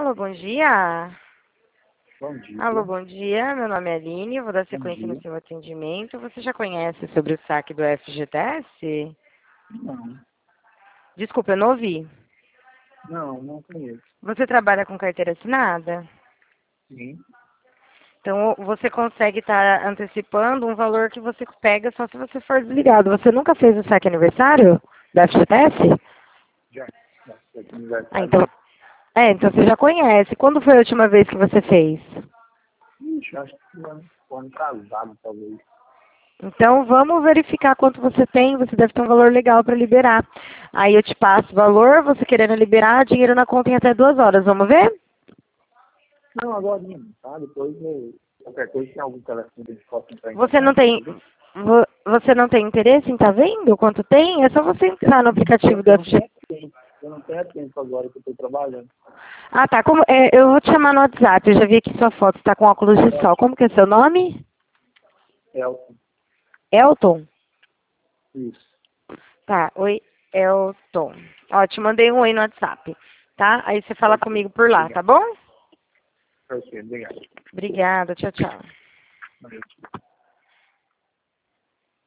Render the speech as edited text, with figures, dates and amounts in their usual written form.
Alô, bom dia. Bom dia. Alô, bom dia. Meu nome é Aline, eu vou dar Bom sequência no dia. seu atendimento. Você já conhece sobre o saque do FGTS? Não, Desculpa, eu não ouvi. não conheço. Você trabalha com carteira assinada? Sim. Então, você consegue estar antecipando um valor que você pega só se você for desligado. Você nunca fez o saque aniversário do FGTS? Já. Nossa, aqui no Ah, aniversário então, já. então você já conhece. Quando foi a última vez que você fez? Ixi, acho que foi ano casado, talvez. Então, vamos verificar quanto você tem. Você deve ter um valor legal para liberar. Aí eu te passo o valor, você querendo liberar, dinheiro na conta em até 2 horas. Vamos ver? Não, agora não, tá? Depois, qualquer coisa, tem algum telefone que a gente possa entrar em Você não contato, tem, entendeu? você não tem interesse em estar vendo quanto tem? É só você entrar no aplicativo do Eu não FG. tenho tempo. Eu não tenho tempo agora que eu estou trabalhando. Ah, tá. Eu vou te chamar no WhatsApp. Eu já vi aqui sua foto. Está com óculos de sol. Como que é seu nome? Elton. Elton? Isso. Tá. Oi, Elton. Ó, te mandei um oi no WhatsApp. Tá? Aí você fala Ok. comigo por lá, tá Obrigado. bom? Ok, obrigado. Obrigada. Tchau, tchau. Valeu.